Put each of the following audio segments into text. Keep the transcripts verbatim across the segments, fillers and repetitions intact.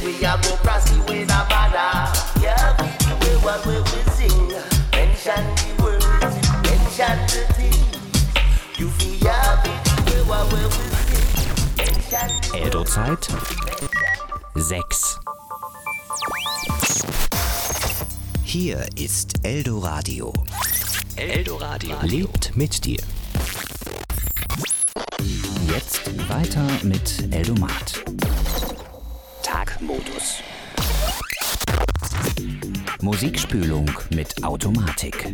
we are go cross the way the border. Yeah, we do it what we will sing. Mention the words, mention the things. You feel yeah, we do it what we will sing. Mention the Eldo-Zeit sechs. Hier ist Eldoradio. Eldoradio lebt mit dir. Jetzt weiter mit Eldomat. Tagmodus. Musikspülung mit Automatik.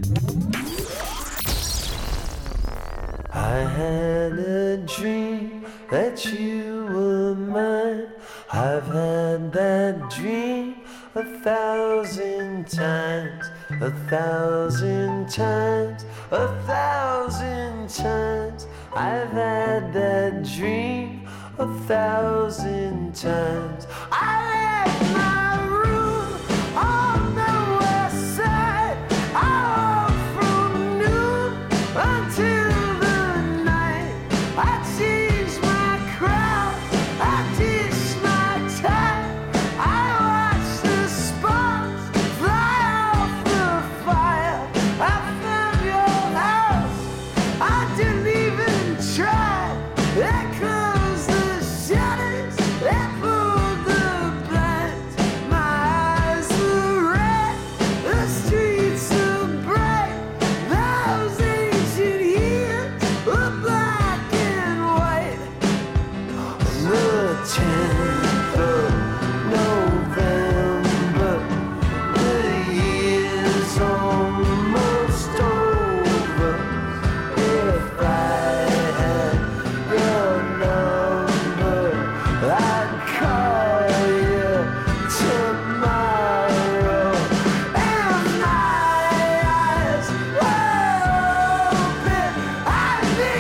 I had a dream that you were mine. I've had that dream a thousand times, a thousand times, a thousand times. I've had that dream a thousand times. I left my room on the west side, out from noon until the night. I changed my crowd, I ditched my time. I watched the sparks fly off the fire. I found your house, I didn't even try. There closed the shutters, they pulled the blinds. My eyes were red, the streets were bright. Those ancient years were black and white. The tenth of November, the year's almost over. If I had your number, I'd call you tomorrow. And my eyes were open, I'd be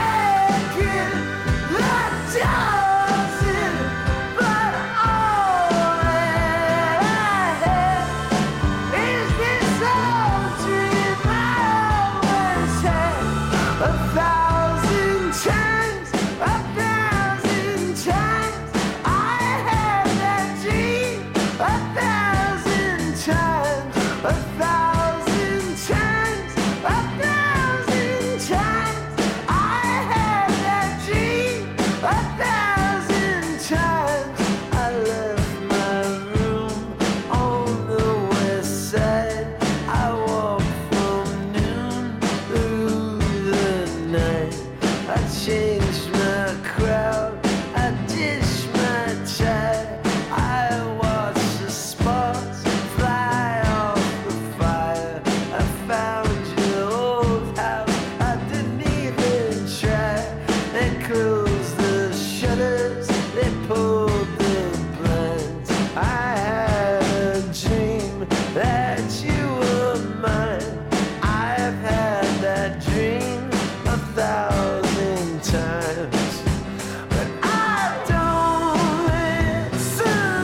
kicking the doors in, but all that I had is this old dream I always had. A thousand times, a thousand times, I had that dream. A thousand times, a thousand times, a thousand times, I had that dream. A thousand times, I left my room on the west side. I walked from noon through the night. I changed my crowd, I ditched my tie. I watched the sparks fly off the fire. I found your old house, I didn't even try. They closed the shutters, they pulled the blinds. I had a dream that you were mine. I've had that dream a thousand times, but I don't answer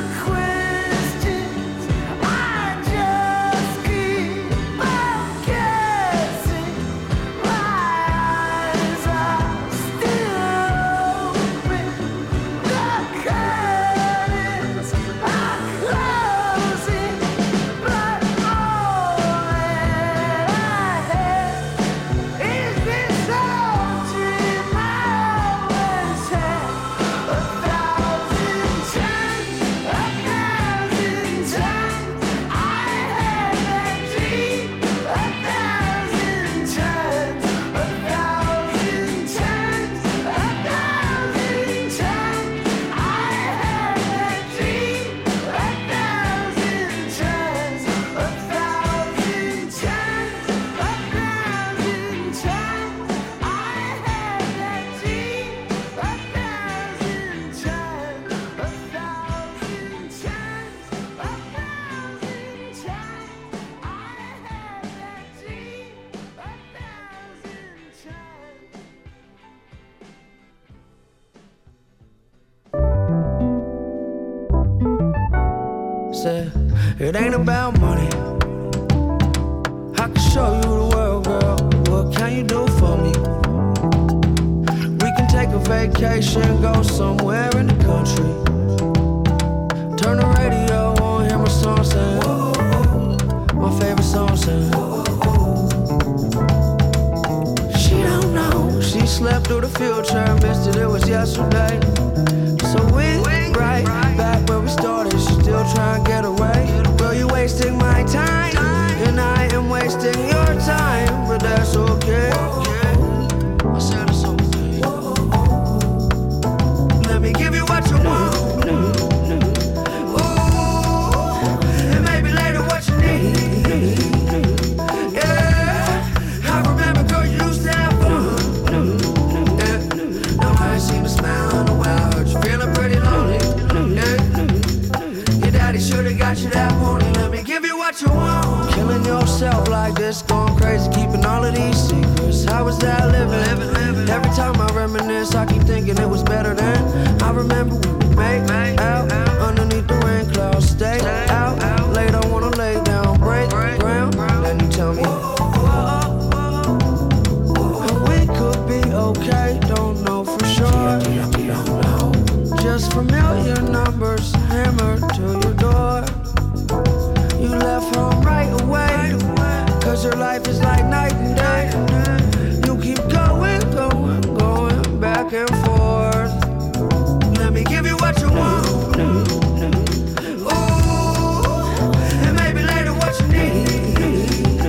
questions. I just keep on guessing. My eyes are still open, the curtains are closing, but all that I had is this old dream I always had. A thousand times, a thousand times, I had that dream. A thousand times, a thousand times, a thousand times, I had that dream. A thousand times, a thousand times, a thousand times, I had that dream. A thousand times, a thousand times, a thousand times, I had that dream. Say, it ain't about money. I can show you the world, girl. What can you do for me? We can take a vacation, go somewhere in the country. Turn the step through the future, missed it, it was yesterday. So we right back where we started, still trying to get away. Girl, you wasting my time, and I am wasting your time, but that's okay. I said it's okay. Let me give you what you want. You that morning, let me give you what you want. Killing yourself like this, going crazy, keeping all of these secrets. How was that living? living, living. Every time I reminisce, I keep thinking it was better then. I remember when we made out underneath the rain clouds. Stay out late, I wanna lay down, break ground. Then you tell me we could be okay, don't know for sure. Just familiar numbers hammered to your door. You left home right away, cause your life is like night and day. You keep going, going, going back and forth. Let me give you what you want. Ooh, and maybe later what you need.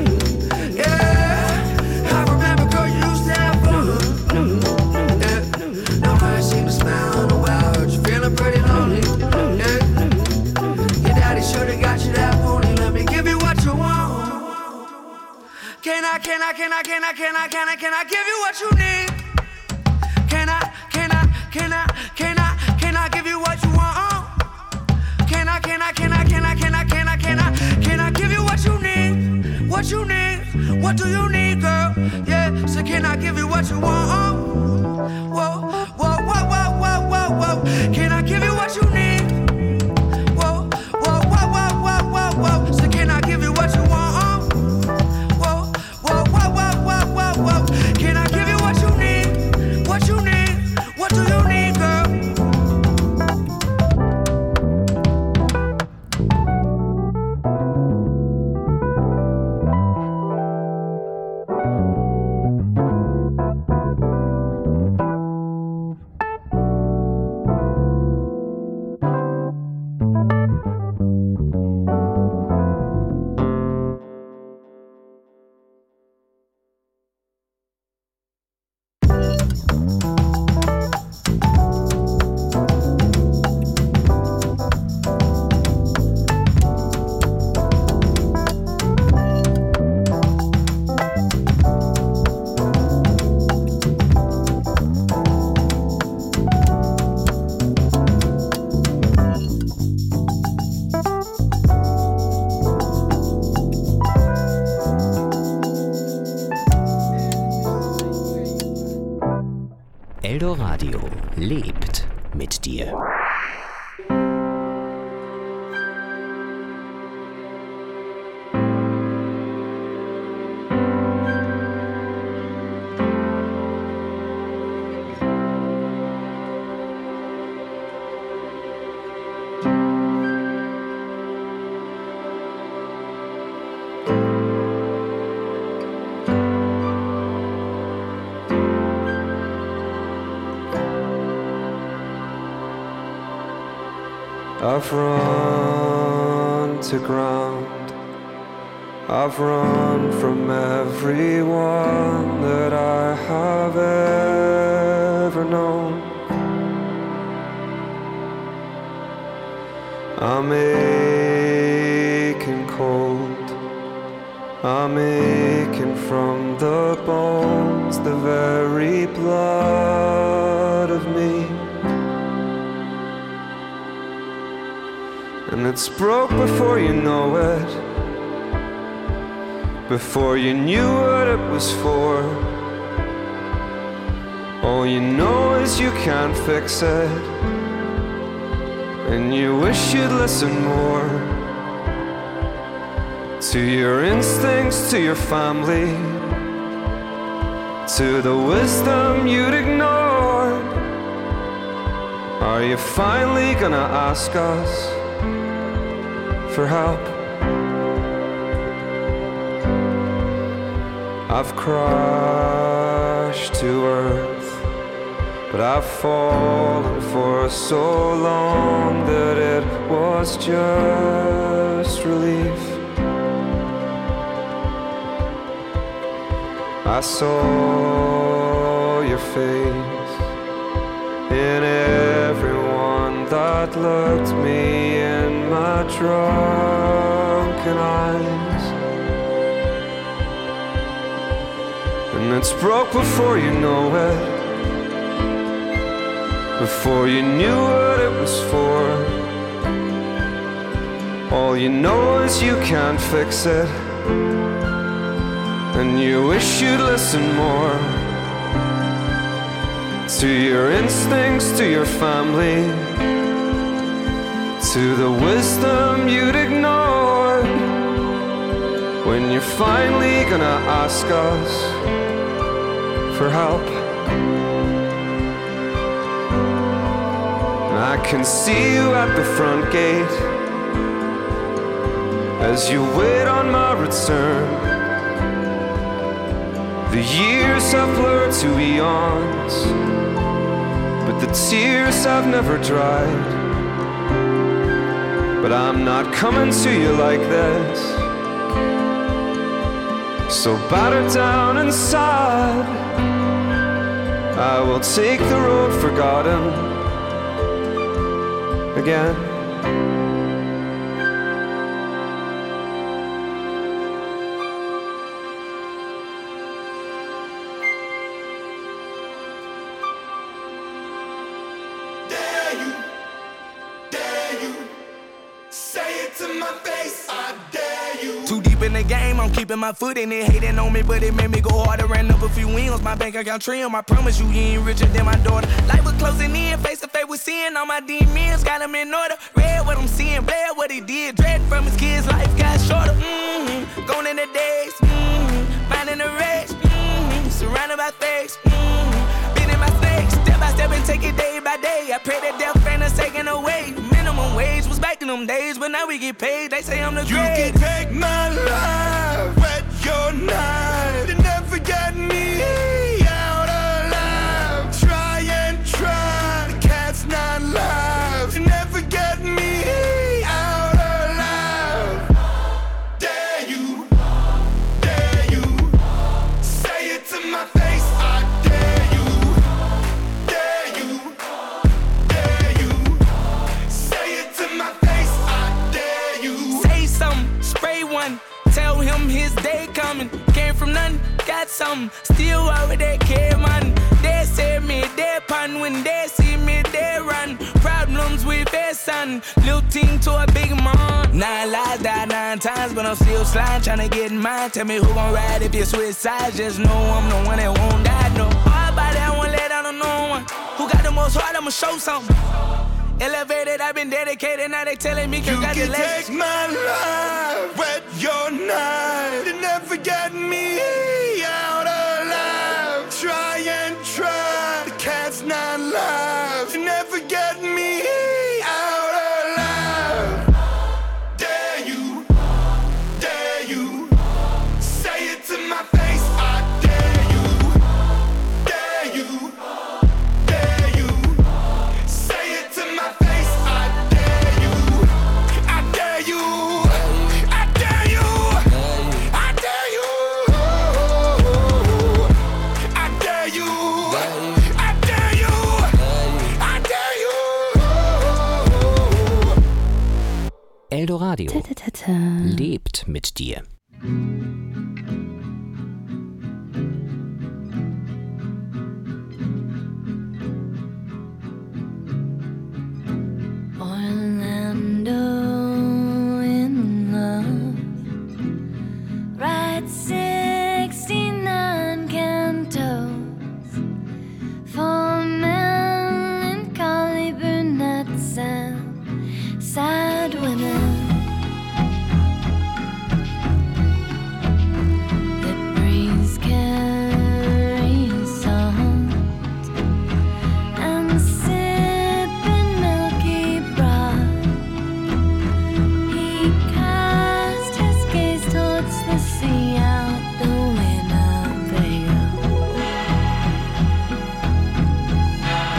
Yeah, I remember, girl, you used to have fun. Yeah, now I ain't seen a smile in a while. I heard you feeling pretty lonely. Yeah, your daddy should've got you that pony. Let me give you what you want. Can I, can I, can I, can I, can I, can I, can I give you what you need? Can I, can I, can I, can I, can I give you what you want? Can I, can I, can I, can I, can I, can I, can I, can I give you what you need? What you need? What do you need, girl? Yeah, so can I give you what you want? Whoa, whoa, whoa, whoa, whoa, whoa, whoa. Can I give you what you need? Whoa, whoa, whoa, whoa, whoa, whoa, whoa. So can I give you what you want? Whoa, whoa, whoa, whoa, whoa, whoa, whoa. Can I give you what you need? What you need? What do you need, girl? Eldoradio lebt mit dir. I've run to ground, I've run from everyone that I have ever known. I'm aching cold, I'm aching from the bones, the very blood of me. And it's broke before you know it, before you knew what it was for. All you know is you can't fix it, and you wish you'd listen more to your instincts, to your family, to the wisdom you'd ignored. Are you finally gonna ask us for help? I've crashed to earth, but I've fallen for so long that it was just relief. I saw your face in everyone that looked me in my drunken eyes, and it's broke before you know it, before you knew what it was for. All you know is you can't fix it, and you wish you'd listen more to your instincts, to your family, to the wisdom you'd ignored. When you're finally gonna ask us for help, I can see you at the front gate as you wait on my return. The years have blurred to eons, but the tears have never dried. But I'm not coming to you like this, so battered down and sad, I will take the road forgotten again. I'm keeping my foot in it, hating on me, but it made me go harder. Ran up a few wins, my bank account trim. I promise you, he ain't richer than my daughter. Life was closing in, face to face with sin. All my demons got him in order. Read what I'm seeing, bad what he did. Dread from his kids, life got shorter. Mm-hmm. Going in the days, mm-hmm. Minding the race, mm-hmm. Surrounded by fakes, mm-hmm. Been in my snakes, step by step and take it day by day. I pray that death ain't us taken away. Minimum wage was back in them days, but now we get paid. They say I'm the great. You can take my life, wet your knife, you never get me out alive. Try and try, the cat's not live. You never get me out alive. Dare you, dare you, say it to my face. I dare you, dare you, dare you, say it to my face. I dare you. Say something, spray one. Tell him his day coming. Came from nothing, got something. Still over there, care man. They say me, they pun. When they see me, they run. Problems with their son. Little team to a big man. Nine lives, died nine times, but I'm still sliding, trying to get mine. Tell me who gon' ride if you switch sides. Just know I'm the one that won't die, no. All about I won't let down on no one. Who got the most heart, I'ma show something. Elevated, I've been dedicated, now they telling me congratulations. You can take my life, wet your knife, you never get me out alive. Try and try, the cat's not live. You never get me out alive. Dare you, dare you, say it to my face. I dare you, dare you, dare you, say it to my face. I dare you, I dare you, I dare you, I dare you, I dare you, I dare you, I dare you. Eldoradio Ta-ta-ta-ta. lebt mit dir. Orlando in love, write sixty-nine cantos for melancholy brunettes and sad women. It breathes carry salt and sipping milky broth. He cast his gaze towards the sea out the Winnebago.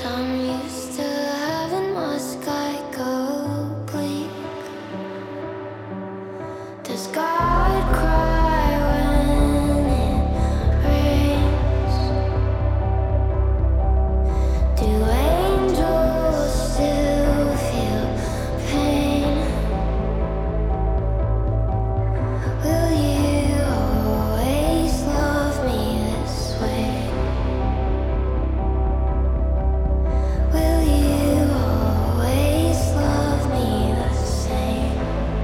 I'm used to having my sky go bleak. Does God cry when it rains? Do angels still feel pain? Will you always love me this way? Will you always love me the same?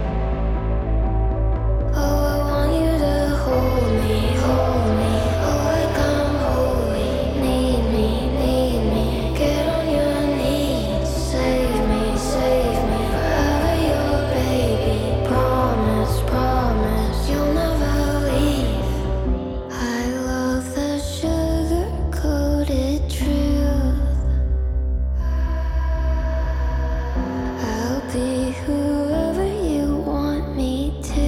Oh, I want you to hold me, hold me. Oh, like I'm holy. Need me, need me. Get on your knees. Save me, save me. Forever your baby. Promise, promise you'll never leave. I love the sugar-coated truth. I'll be whoever you want me to.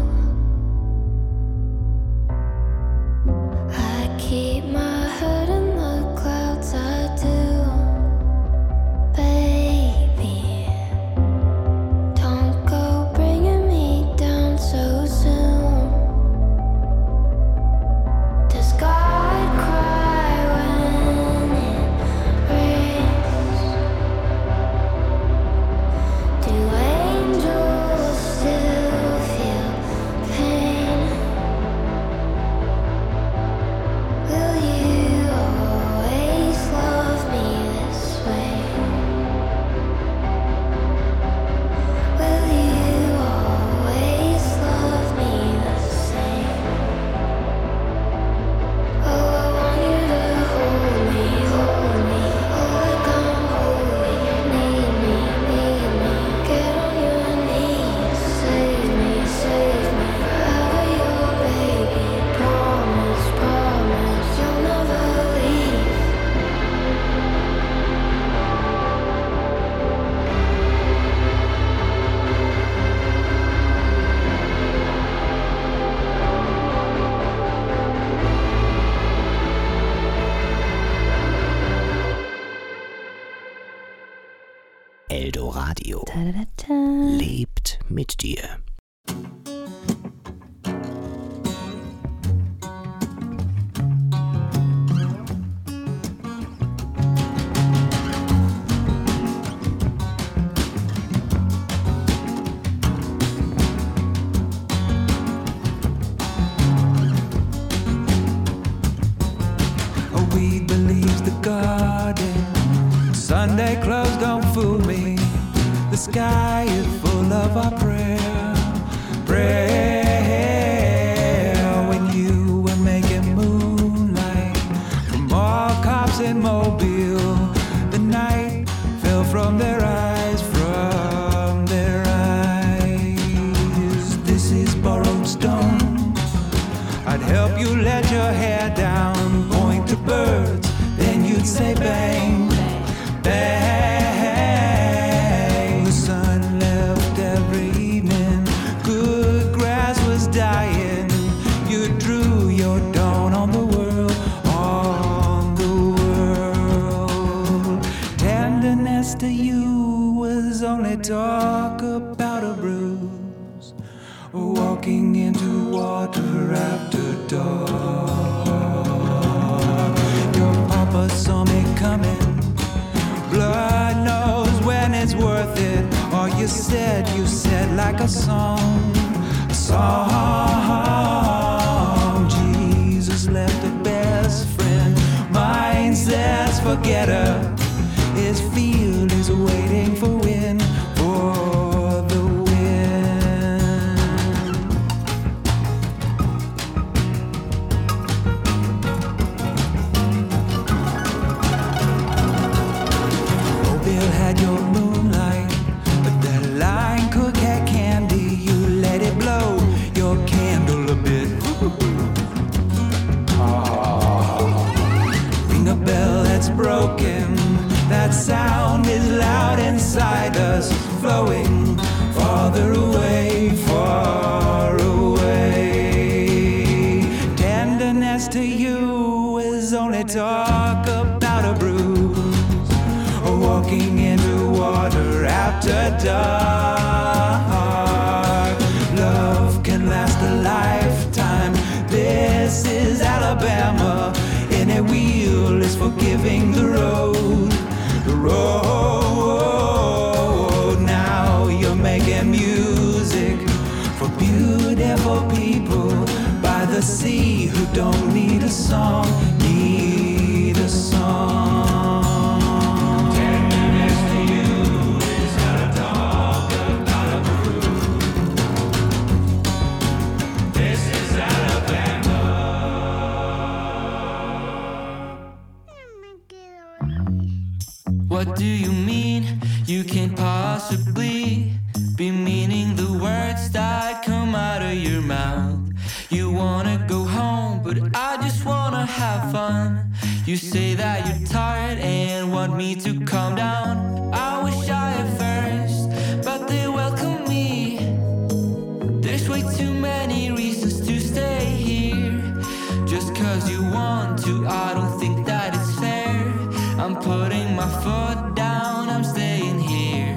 I keep my head in the clouds, I do. Baby, don't go bringing me down so soon. Does God cry when it rains? Do angels still feel pain? Will you always love me this way? Will you always love me the same? Oh, I want you to hold me, hold me. Oh, like I'm holy. Need me, need me. Get on your knees. Save me, save me. Forever your baby. Promise, promise you'll never leave. Eldoradio lebt mit dir. A weed believes the garden. Sunday clothes don't fool me. The sky is full of our prayer. Prayer when you were making moonlight from all cops in Mobile. The night fell from their eyes, from their eyes. This is borrowed stone. I'd help you let your hair down, point to birds, then you'd say bang, bang. The sun left every evening, good grass was dying. You drew your dawn on the world, on the world. Tenderness to you was only talk about a bruise, walking into water after dark. Your papa saw me coming. Blood knows when it's worth it. All you said, you said like a song, a song. Jesus left a best friend. Mine says forget her. His field is waiting for wind, for the wind. Bill had your moonlight, but that line cook had candy. You let it blow your candle a bit. Ring a bell that's broken. That sound is loud inside us, flowing farther away, far away. Tenderness to you is only talk about a bruise, after dark. Love can last a lifetime. This is Alabama. Any wheel is forgiving the road. The road. Now you're making music for beautiful people by the sea who don't need a song, need a song. Ten minutes to you is how to talk about a groove. This is Alabama. What do you mean? You can't possibly be meaning the words that come out of your mouth. You wanna go home, but I just wanna have fun. You say that you're tired and want me to calm down. I was shy at first, but they welcome me. There's way too many reasons to stay here. Just cause you want to, I don't think that it's fair. I'm putting my foot down, I'm staying here.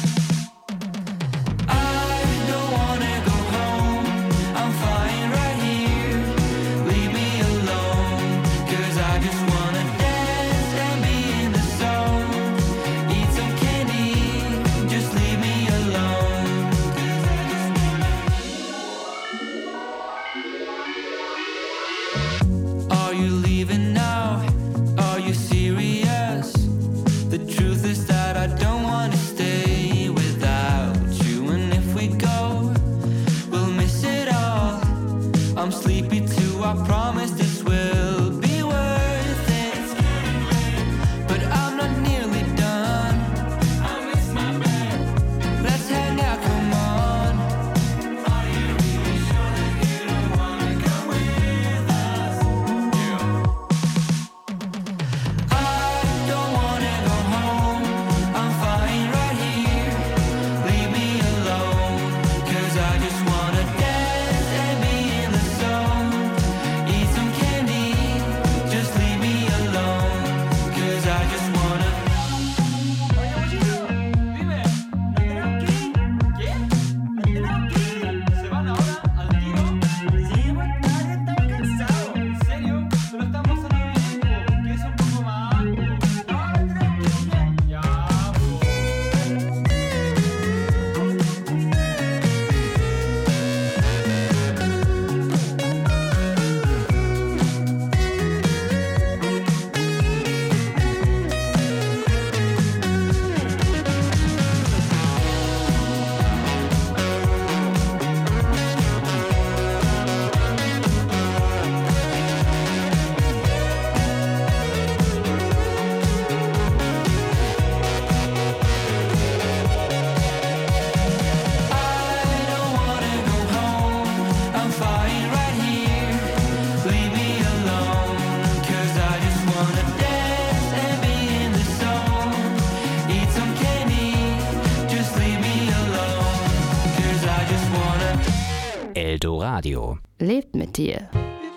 Radio. Lebt mit dir.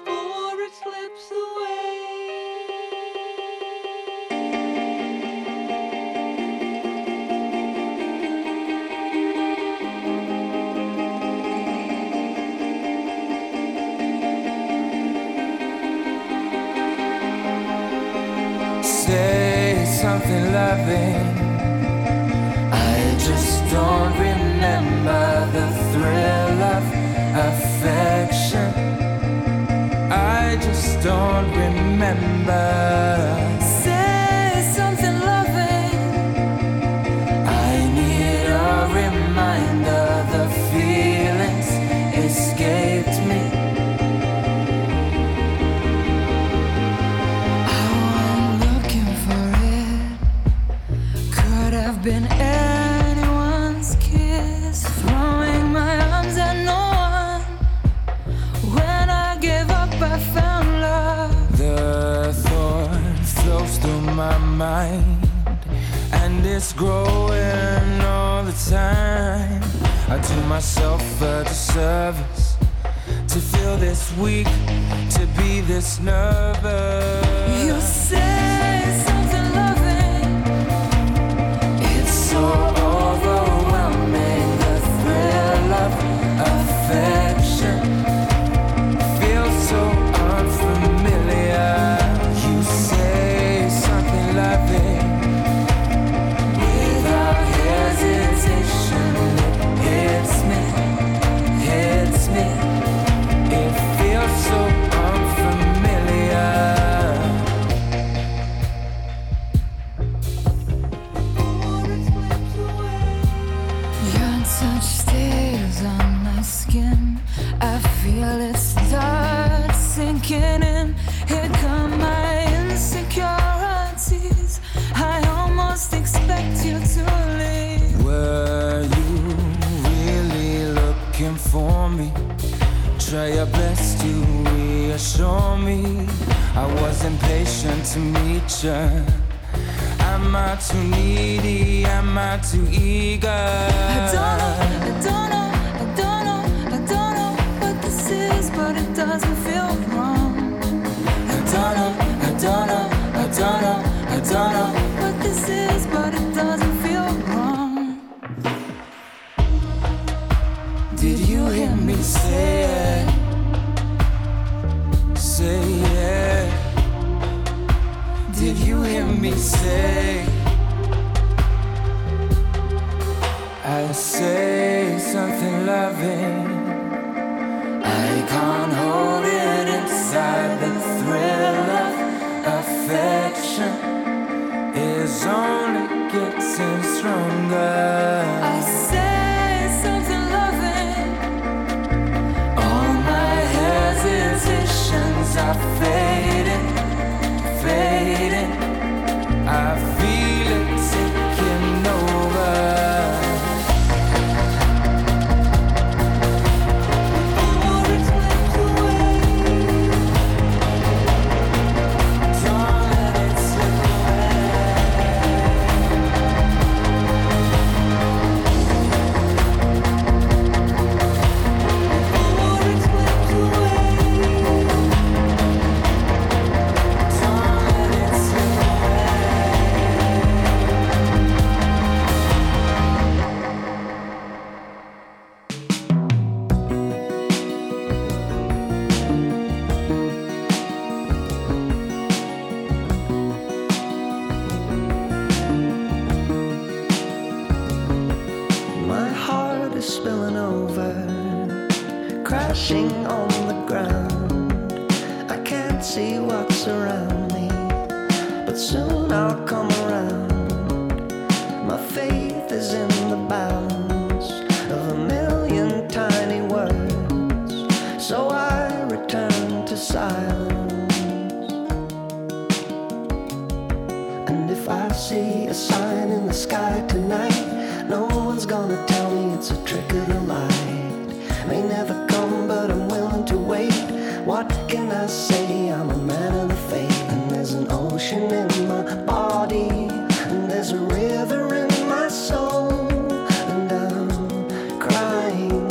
Say something loving. I just don't remember the thrill of affection. I just don't remember. Say something loving. I need a reminder. The feelings escaped me. Been anyone's kiss, throwing my arms at no one. When I gave up, I found love. The thought flows through my mind, and it's growing all the time. I do myself a disservice to feel this weak, to be this nervous. You say something loving. So overwhelming. Try your best to reassure me. I was impatient to meet you. Am I too needy? Am I too eager? I don't know, I don't know, I don't know, I don't know what this is, but it doesn't feel wrong. I don't know, I don't know, I don't know, I don't know what this is, but it doesn't feel wrong. Did you hear me say it? Say it. Did you hear me say? I say something loving. I can't hold it inside. The thrill of affection is only getting stronger. I say something loving. All my hesitations are fading, fading. I feel it taking over. Crashing on the ground, I can't see what's around me, but soon I'll come around. My faith is in the bounds of a million tiny words, so I return to silence. And if I see a sign in the sky tonight, no one's gonna tell me it's a trick of the light. May never come, but I'm willing to wait. What can I say? I'm a man of the faith. And there's an ocean in my body, and there's a river in my soul, and I'm crying.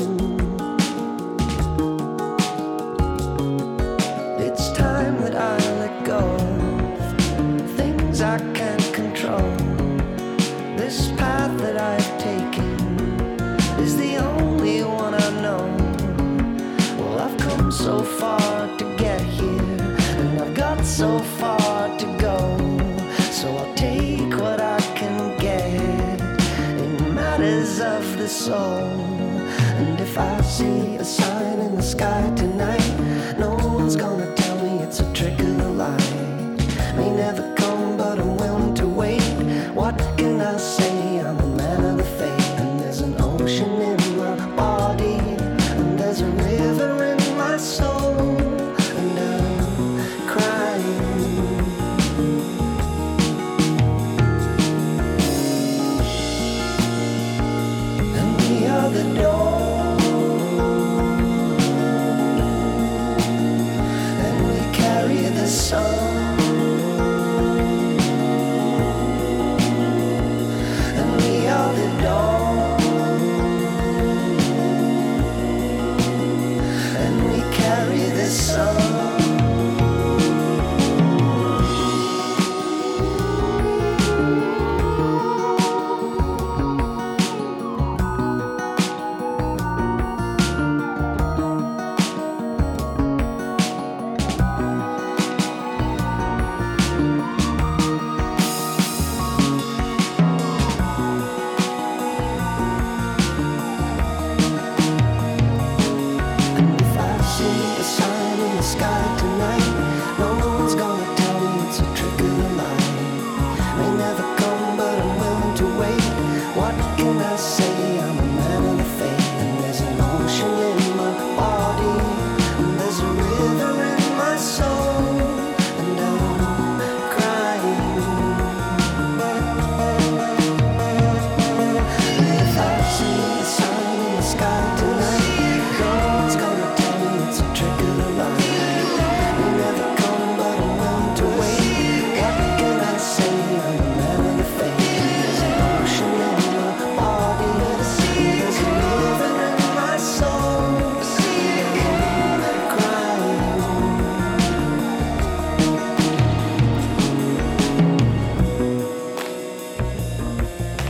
It's time that I let go of things I can't control. This path that I've taken is the only one I know. Well, I've come so far to get here, and I've got so far to go. So I'll take what I can get in matters of the soul. And if I see a sign in the sky tonight, no one's gonna tell me it's a trick of the light. May never come, but I'm willing to wait. What can I say? I'm a man of the faith. And there's an ocean in my body, and there's a river in my soul, and I'm crying. And we are the door that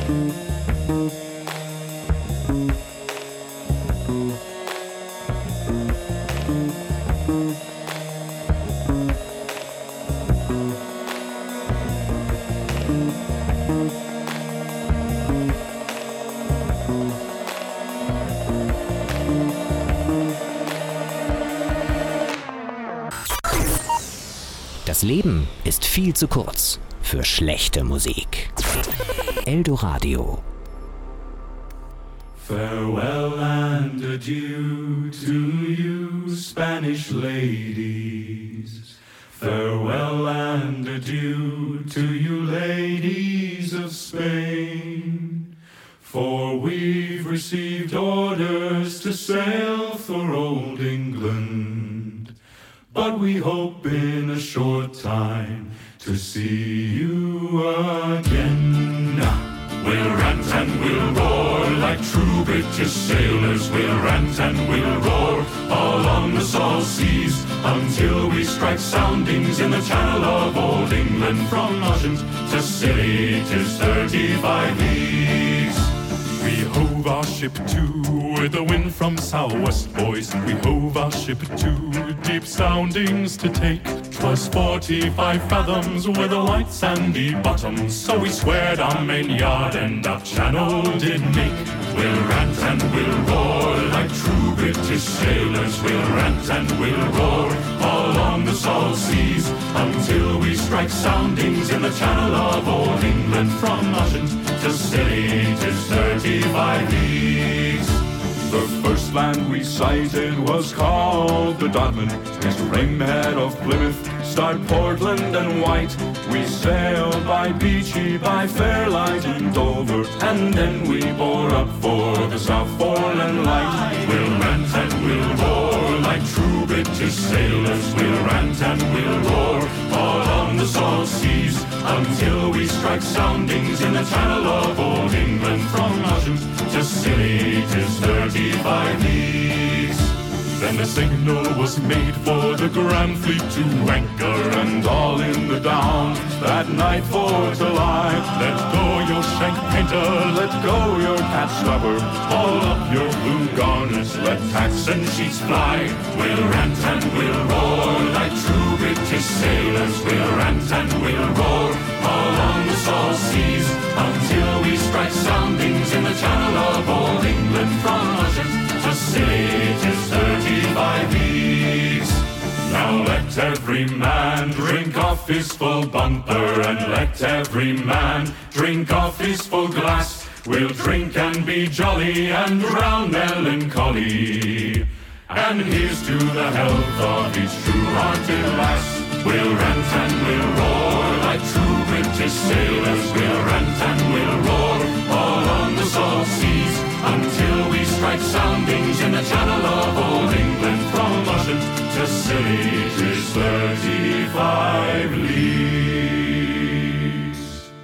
Das Leben ist viel zu kurz für schlechte Musik. Eldoradio. Farewell and adieu to you, Spanish ladies. Farewell and adieu to you, ladies of Spain. For we've received orders to sail for old England. But we hope in a short time to see you again. We'll rant and we'll roar like true British sailors. We'll rant and we'll roar all on the salt seas until we strike soundings in the channel of old England. From Oceans to Scilly, 'tis thirty-five leagues. We hove our ship to with the wind from southwest, boys. We hove our ship to deep soundings to take. 'Twas forty-five fathoms with a white sandy bottom, so we squared our main yard and up channel did make. We'll rant and we'll roar like true British sailors. We'll rant and we'll roar all on the salt seas until we strike soundings in the channel of old England. From Oceans to Scilly, 'tis thirty-five leagues. The first land we sighted was called the Dodman. Next Rainhead of Plymouth, start Portland and White. We sailed by Beachy, by Fairlight and Dover, and then we bore up for the South Foreland Light. We'll rant and we'll roar like true British sailors. We'll rant and we'll roar all on the salt seas until we strike soundings in the channel of old England. From Oceans to Scilly, 'tis thirty-five leagues. Then the signal was made for the Grand Fleet to anchor, and all in the Downs that night for to lie. Let go your shank painter, let go your cat stopper, haul up your blue garners, let tacks and sheets fly. We'll rant and we'll roar like true British sailors. We'll rant and we'll roar all on the salt seas until we strike soundings in the channel of old England. From Oceans to Scilly, 'tis thirty-five leagues. Now let every man drink off his full bumper, and let every man drink off his full glass. We'll drink and be jolly and drown melancholy. And here's to the health of each true-hearted lass. We'll rant and we'll roar like true British sailors. We'll rant and we'll roar all on the salt seas until we strike soundings in the channel of old England. From Oceans to Scilly, 'tis thirty-five leagues.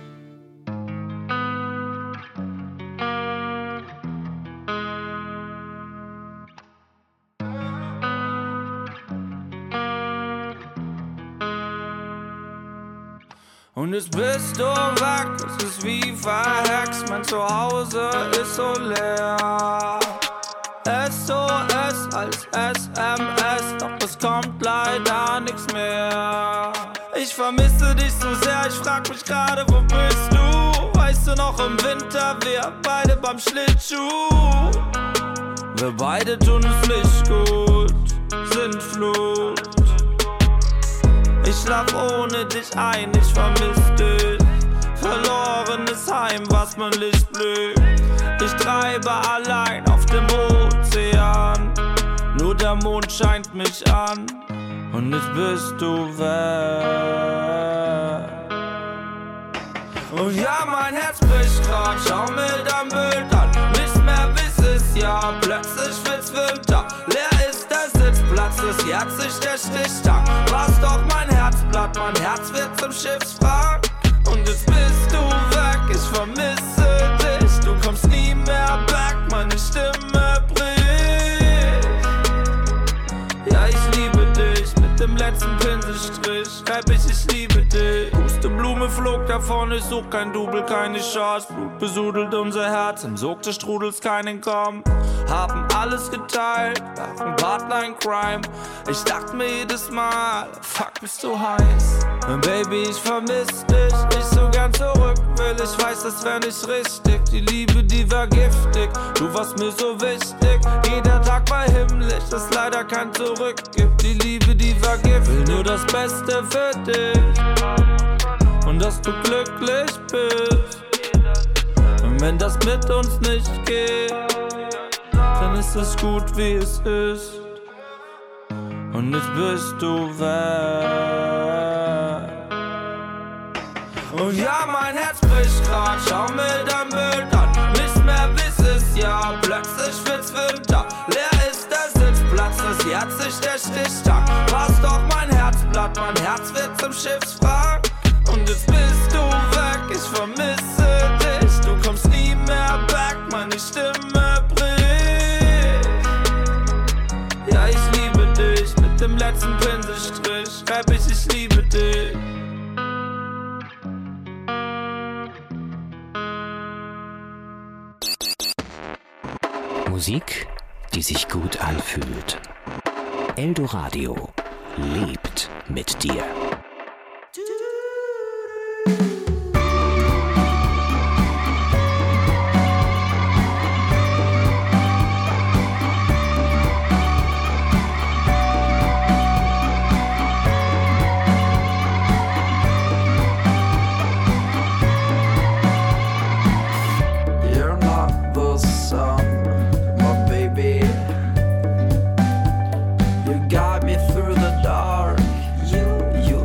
Und jetzt bist du weg, es ist wie verhext, mein Zuhause ist so leer. S O S als S M S, doch es kommt leider nichts mehr. Ich vermisse dich so sehr, ich frag mich gerade, wo bist du? Weißt du noch im Winter, wir beide beim Schlittschuh. Wir beide tun es nicht gut, sind Flut. Ich schlaf ohne dich ein, ich vermiss dich. Verlorenes Heim, was mein Licht blüht. Ich treibe allein auf dem Ozean. Nur der Mond scheint mich an. Und jetzt bist du weg. Und ja, mein Herz bricht grad, schau mir dein Bild an. Nichts mehr wiss es ja, plötzlich wird's Winter. Leer ist der Sitzplatz, das Herz sich der Stichtag. War's doch mein Herzblatt, mein Herz wird zum Schiffswrack. Und jetzt bist du weg, ich vermisse dich. Du kommst nie mehr back, meine Stimme bricht. Ja, ich liebe dich, mit dem letzten Pinselstrich schreib ich, ich liebe dich. Pusteblume flog davon. davon, ich such kein Double, keine Chance. Blut besudelt unser Herz, im Sog des Strudels keinen Komm. Haben alles geteilt, waren Partner Crime. Ich dachte mir jedes Mal, fuck, bist du heiß. Baby, ich vermiss dich, ich so gern zurück will. Ich weiß, das wär nicht richtig, die Liebe, die war giftig. Du warst mir so wichtig, jeder Tag war himmlisch, das leider kein Zurück gibt. Die Liebe, die war giftig, will nur das Beste für dich und dass du glücklich bist. Und wenn das mit uns nicht geht, dann ist es gut, wie es ist. Und jetzt bist du weg. Und ja, mein Herz bricht grad, schau mir dein Bild an. Nicht mehr bis es ja, plötzlich wird's Winter. Leer ist der Sitzplatz, das Herz sich der Stichtag. War's doch mein Herzblatt, mein Herz wird zum Schiffswrack. Und jetzt bist du weg, ich vermisse dich. Du kommst nie mehr back, meine Stimme bricht. Ja, ich liebe dich, mit dem letzten Pinselstrich schreib ich, ich liebe dich. Musik, die sich gut anfühlt. Eldoradio lebt mit dir. You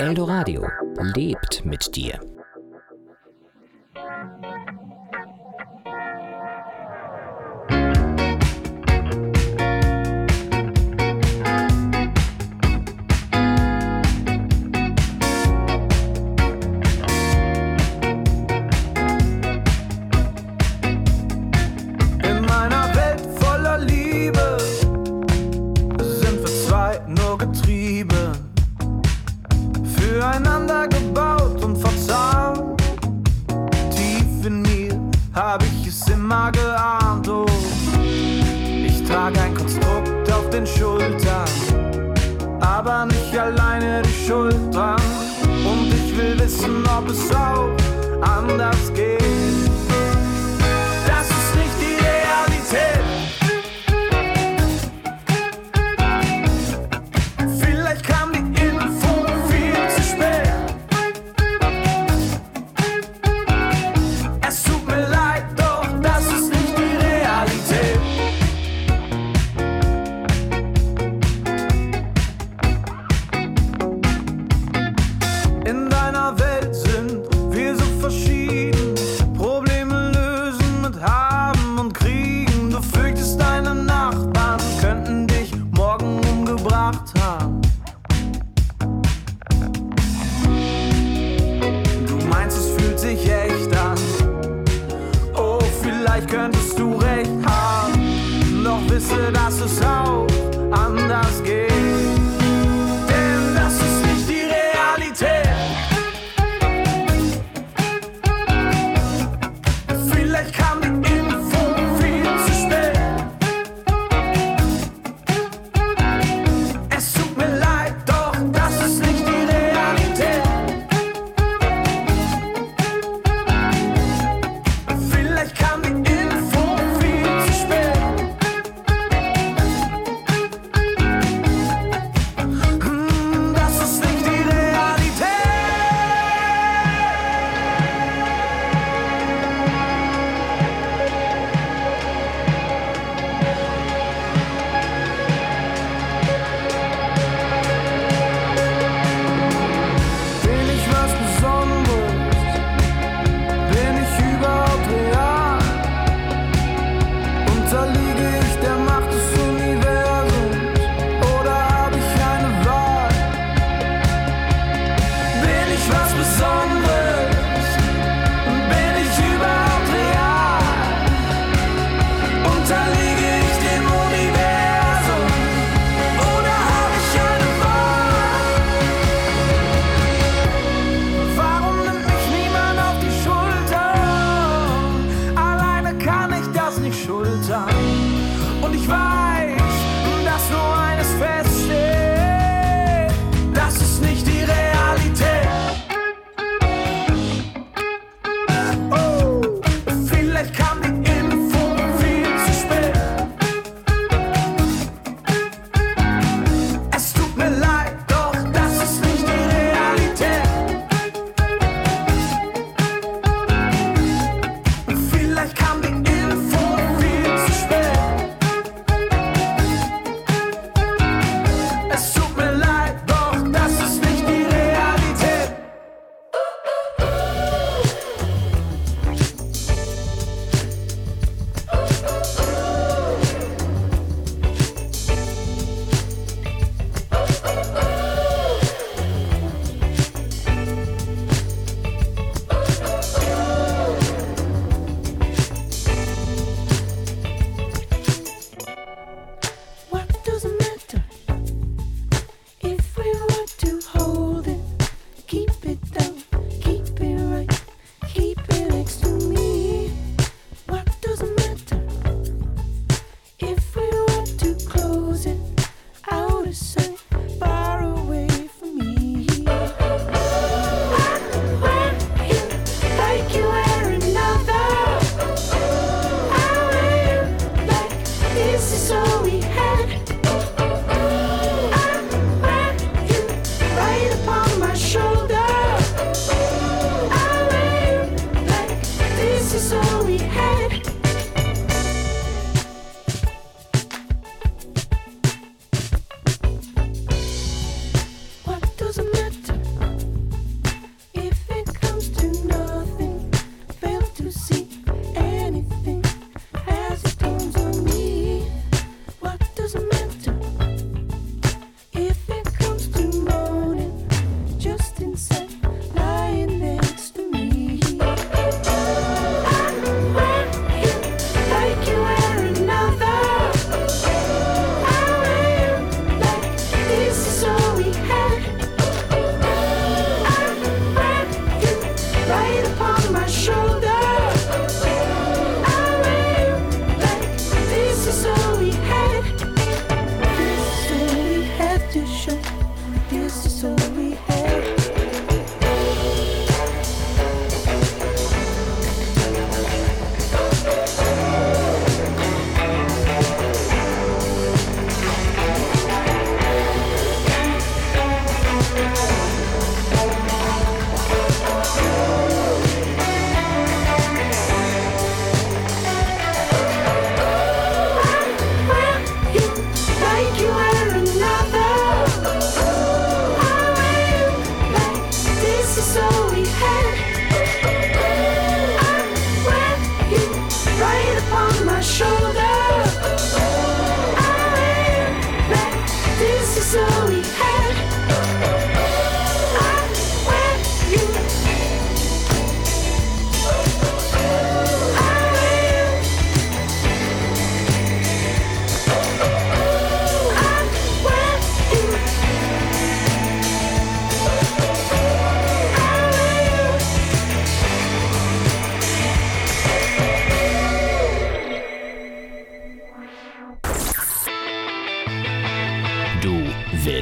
Eldoradio lebt mit dir.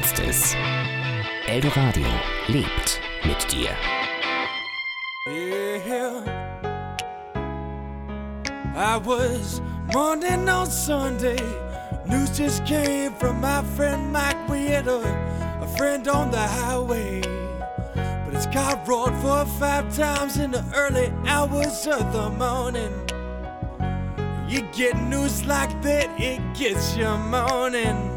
ist es. Eldoradio lebt mit dir. Yeah, I was mourning on Sunday. News just came from my friend Mike. We had a, a friend on the highway, but his car roared four or five times in the early hours of the morning. You get news like that, it gets you moaning.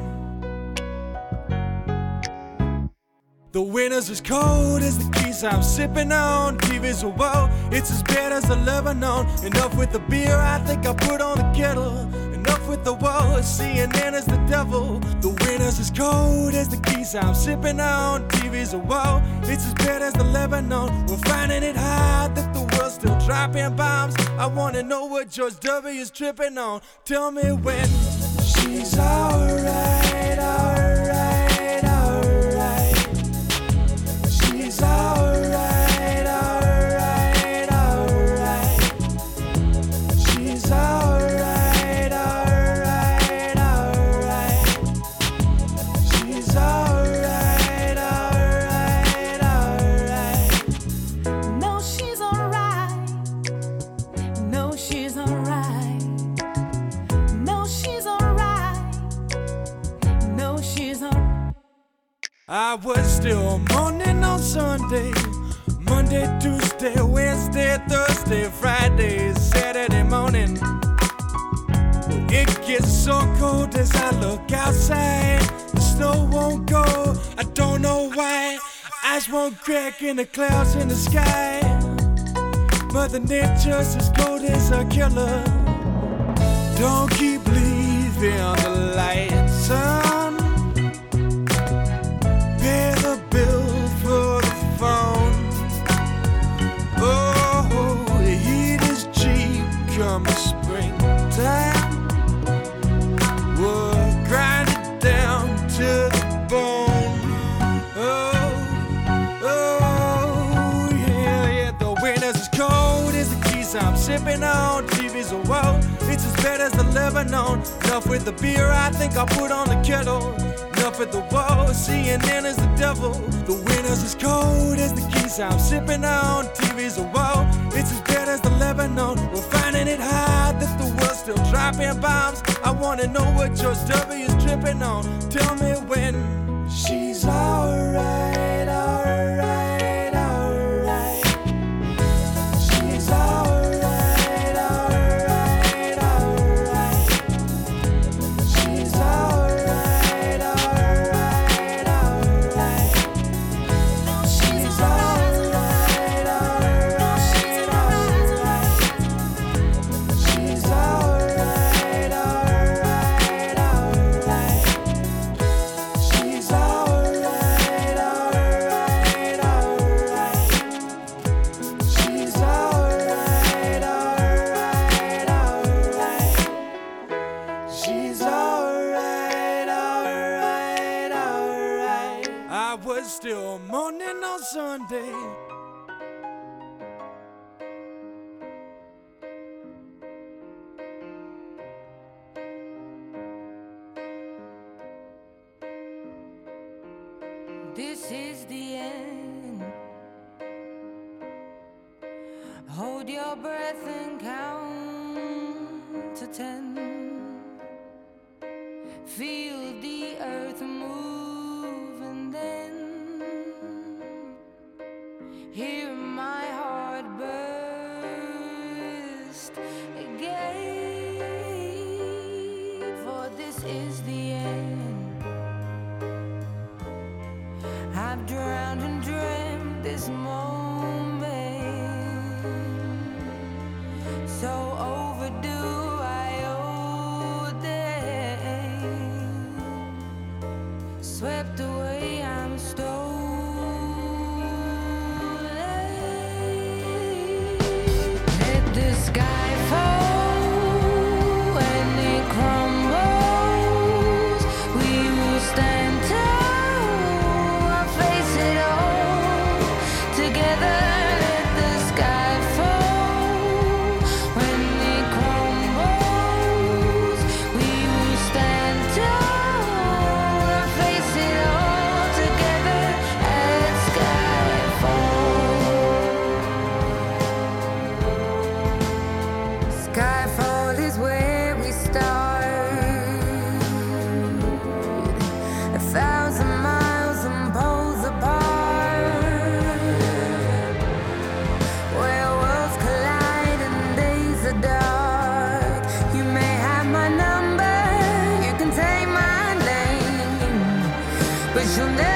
The winter's as cold as the keys I'm sipping on. T V's a woe, it's as bad as the Lebanon. Enough with the beer, I think I'll put on the kettle. Enough with the woe, C N N is the devil. The winter's as cold as the keys I'm sipping on. T V's a woe, it's as bad as the Lebanon. We're finding it hard that the world's still dropping bombs. I wanna know what George W. is tripping on. Tell me when she's alright, alright, alright. She's alright, alright, alright. She's alright, alright, alright. She's alright, alright, alright. No, she's alright. No, she's alright. No, she's alright. No, she's alright. I was still mourning on Sunday, Monday, Tuesday, Wednesday, Thursday, Friday, Saturday morning. It gets so cold as I look outside. The snow won't go, I don't know why. Ice won't crack in the clouds in the sky. Mother Nature's as cold as a killer. Don't keep leaving the lights on. Pay the bill for the phone. Oh, the heat is cheap come the springtime. We'll grind it down to the bone. Oh, oh, yeah, yeah. The winter's as cold as the keys I'm sipping on. T V's a woe, it's as bad as the Lebanon. Enough with the beer, I think I'll put on the kettle. Enough with the woe, C N N is the devil. The winter's as cold as the keys I'm sipping on. T V's a woe, it's as bad as the Lebanon. We're finding it hard that the world's still dropping bombs. I wanna know what George W. is tripping on. Tell me when she's alright, alright, alright. She's alright, alright, alright. She's alright, alright, alright. She's alright, alright, alright. She's alright, alright, alright. She's alright, alright, alright. She's alright, alright, alright. She's alright, alright, alright. I was still mourning on Sunday. This is the end. Hold your breath and count to ten. Feel the earth move and then hear my heart burst again. For this is the end. I've drowned and dreamt this moment, so overdue I owe them. Swept away, I'm stolen. Let the sky fall when it crumbles. We will stand tall, I'll face it all together. Let the sky fall when it She'll never